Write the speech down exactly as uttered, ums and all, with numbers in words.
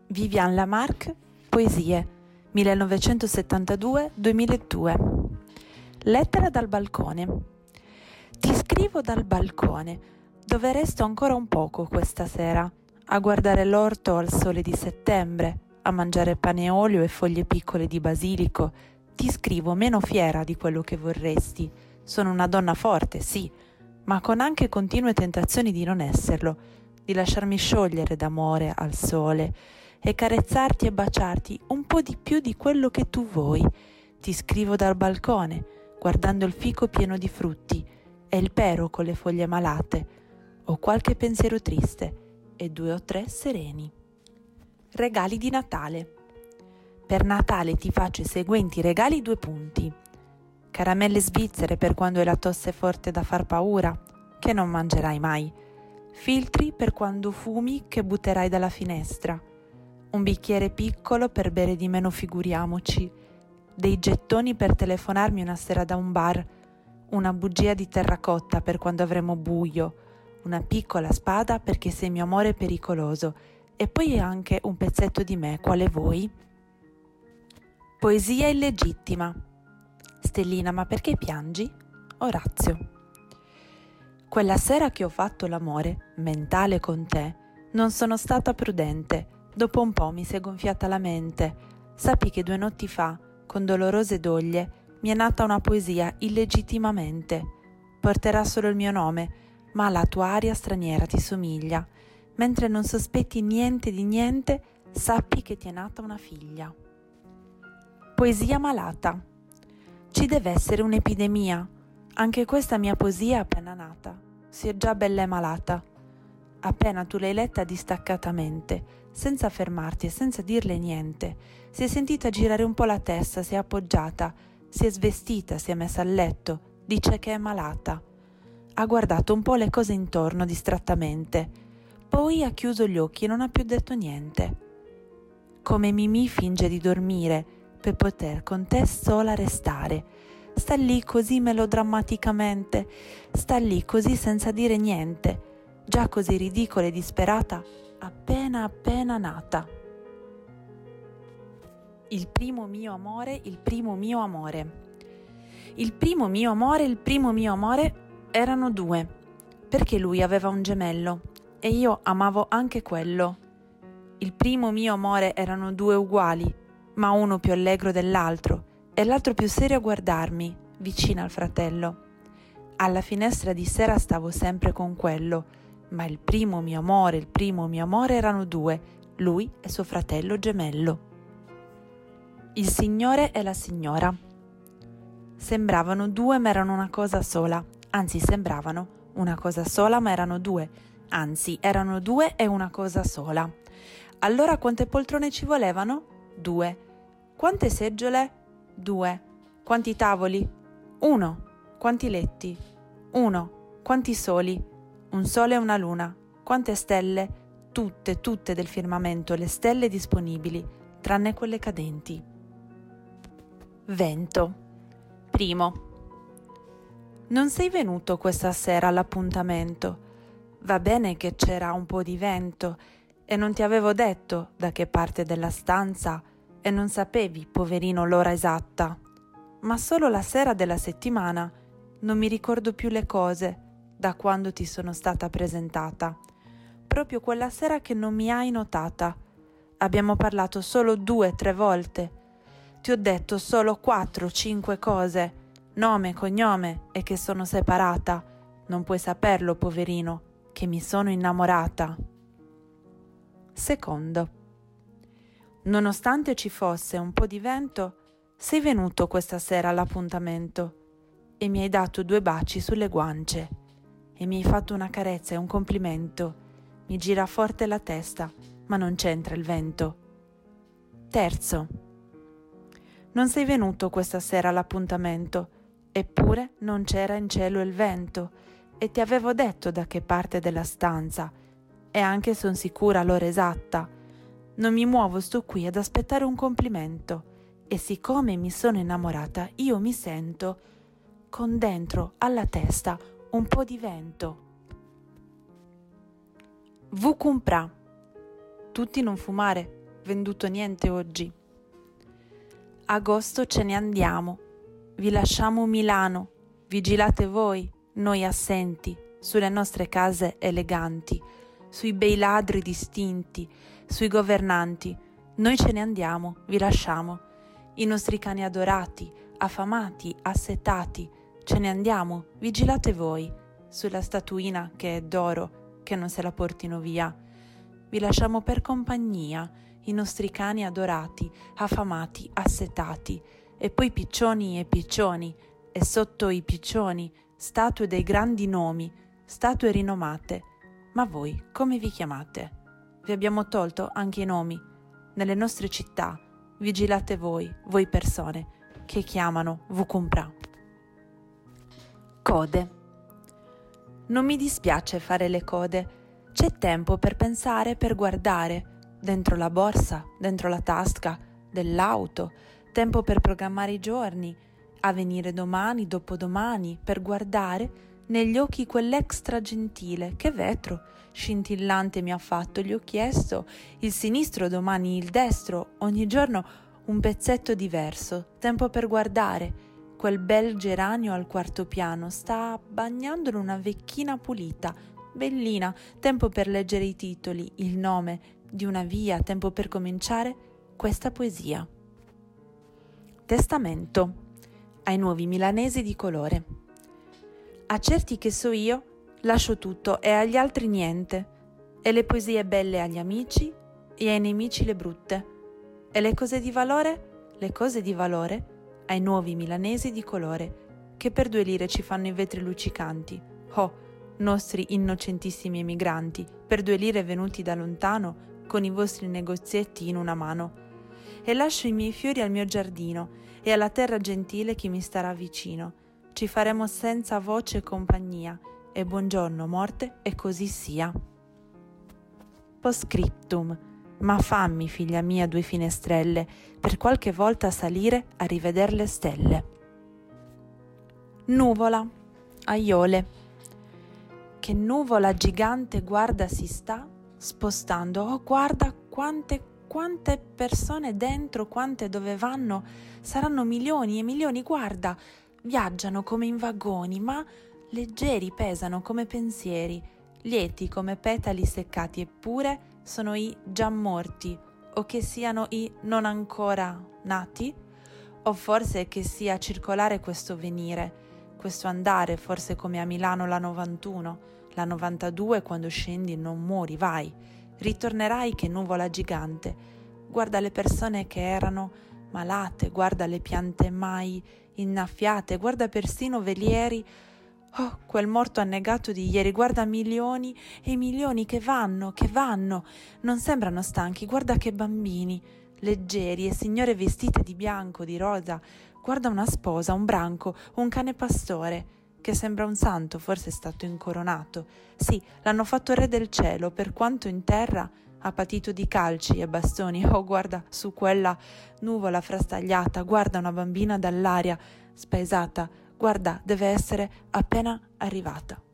Viviane Lamarck, Poesie, millenovecentosettantadue duemiladue. Lettera dal balcone. Ti scrivo dal balcone, dove resto ancora un poco questa sera, a guardare l'orto al sole di settembre, a mangiare pane e olio e foglie piccole di basilico. Ti scrivo meno fiera di quello che vorresti. Sono una donna forte, sì, ma con anche continue tentazioni di non esserlo, di lasciarmi sciogliere d'amore al sole e carezzarti e baciarti un po' di più di quello che tu vuoi. Ti scrivo dal balcone, guardando il fico pieno di frutti e il pero con le foglie malate. Ho qualche pensiero triste e due o tre sereni. Regali di Natale. Per Natale ti faccio i seguenti regali due punti. Caramelle svizzere per quando hai la tosse forte da far paura, che non mangerai mai. Filtri per quando fumi che butterai dalla finestra. Un bicchiere piccolo per bere di meno, figuriamoci. Dei gettoni per telefonarmi una sera da un bar. Una bugia di terracotta per quando avremo buio. Una piccola spada perché sei mio amore pericoloso. E poi anche un pezzetto di me, quale vuoi? Poesia illegittima. Stellina, ma perché piangi? Orazio. Quella sera che ho fatto l'amore mentale con te, non sono stata prudente. Dopo un po' mi si è gonfiata la mente. Sappi che due notti fa, con dolorose doglie, mi è nata una poesia illegittimamente. Porterà solo il mio nome, ma la tua aria straniera ti somiglia. Mentre non sospetti niente di niente, sappi che ti è nata una figlia. Poesia malata. Ci deve essere un'epidemia. Anche questa mia poesia è appena nata. Si è già bella e malata. Appena tu l'hai letta distaccatamente, senza fermarti e senza dirle niente, si è sentita girare un po' la testa, si è appoggiata, si è svestita, si è messa a letto, dice che è malata. Ha guardato un po' le cose intorno distrattamente, poi ha chiuso gli occhi e non ha più detto niente. Come Mimì finge di dormire per poter con te sola restare. Sta lì così melodrammaticamente, sta lì così senza dire niente, già così ridicola e disperata, appena appena nata. Il primo mio amore, il primo mio amore. Il primo mio amore, il primo mio amore erano due, perché lui aveva un gemello e io amavo anche quello. Il primo mio amore erano due uguali, ma uno più allegro dell'altro e l'altro più serio a guardarmi, vicino al fratello. Alla finestra di sera stavo sempre con quello, ma il primo mio amore, il primo mio amore erano due, lui e suo fratello gemello. Il signore e la signora. Sembravano due ma erano una cosa sola, anzi sembravano una cosa sola ma erano due, anzi erano due e una cosa sola. Allora quante poltrone ci volevano? Due. Quante seggiole? Due. Quanti tavoli? Uno. Quanti letti? Uno. Quanti soli? Un sole e una luna. Quante stelle? Tutte, tutte del firmamento, le stelle disponibili, tranne quelle cadenti. Vento. Primo. Non sei venuto questa sera all'appuntamento. Va bene che c'era un po' di vento e non ti avevo detto da che parte della stanza e non sapevi, poverino, l'ora esatta. Ma solo la sera della settimana non mi ricordo più le cose da quando ti sono stata presentata. Proprio quella sera che non mi hai notata. Abbiamo parlato solo due o tre volte. Ti ho detto solo quattro o cinque cose, nome, cognome e che sono separata. Non puoi saperlo, poverino, che mi sono innamorata. Secondo. Nonostante ci fosse un po' di vento, sei venuto questa sera all'appuntamento e mi hai dato due baci sulle guance e mi hai fatto una carezza e un complimento. Mi gira forte la testa, ma non c'entra il vento. Terzo. Non sei venuto questa sera all'appuntamento, eppure non c'era in cielo il vento e ti avevo detto da che parte della stanza e anche son sicura l'ora esatta. Non mi muovo, sto qui ad aspettare un complimento e siccome mi sono innamorata io mi sento con dentro alla testa un po' di vento. Vu cumpra. Tutti non fumare, venduto niente oggi. Agosto ce ne andiamo, vi lasciamo Milano, vigilate voi, noi assenti, sulle nostre case eleganti, sui bei ladri distinti, sui governanti. Noi ce ne andiamo, vi lasciamo, i nostri cani adorati, affamati, assetati, ce ne andiamo, vigilate voi, sulla statuina che è d'oro, che non se la portino via. Vi lasciamo per compagnia, i nostri cani adorati, affamati, assetati, e poi piccioni e piccioni, e sotto i piccioni, statue dei grandi nomi, statue rinomate. Ma voi come vi chiamate? Vi abbiamo tolto anche i nomi. Nelle nostre città vigilate voi, voi persone, che chiamano Vukumpra. Code. Non mi dispiace fare le code. C'è tempo per pensare, per guardare, dentro la borsa, dentro la tasca dell'auto, tempo per programmare i giorni, a venire domani, dopodomani, per guardare negli occhi quell'extra gentile che vetro scintillante mi ha fatto. Gli ho chiesto il sinistro, domani il destro, ogni giorno un pezzetto diverso, tempo per guardare quel bel geranio al quarto piano, sta bagnandolo una vecchina pulita, bellina, tempo per leggere i titoli, il nome di una via, tempo per cominciare questa poesia. Testamento ai nuovi milanesi di colore. A certi che so io lascio tutto e agli altri niente, e le poesie belle agli amici e ai nemici le brutte, e le cose di valore, le cose di valore ai nuovi milanesi di colore, che per due lire ci fanno i vetri luccicanti. Oh, nostri innocentissimi emigranti, per due lire venuti da lontano, con i vostri negozietti in una mano. E lascio i miei fiori al mio giardino e alla terra gentile che mi starà vicino. Ci faremo senza voce e compagnia, e buongiorno morte, e così sia. Postscriptum. Ma fammi, figlia mia, due finestrelle, per qualche volta salire a riveder le stelle. Nuvola, aiole. Che nuvola gigante, guarda, si sta spostando. Oh, guarda quante, quante persone dentro, quante dove vanno. Saranno milioni e milioni, guarda. Viaggiano come in vagoni, ma leggeri, pesano come pensieri, lieti come petali seccati, eppure sono i già morti, o che siano i non ancora nati, o forse che sia circolare questo venire, questo andare, forse come a Milano la novantuno, la novantadue, quando scendi non muori, vai, ritornerai che nuvola gigante. Guarda le persone che erano malate, guarda le piante mai innaffiate, guarda persino velieri. Oh, quel morto annegato di ieri, guarda milioni e milioni che vanno, che vanno, non sembrano stanchi, guarda che bambini, leggeri e signore vestite di bianco, di rosa, guarda una sposa, un branco, un cane pastore, che sembra un santo, forse è stato incoronato. Sì, l'hanno fatto re del cielo, per quanto in terra ha patito di calci e bastoni. Oh, guarda su quella nuvola frastagliata, guarda una bambina dall'aria spaesata, guarda, deve essere appena arrivata.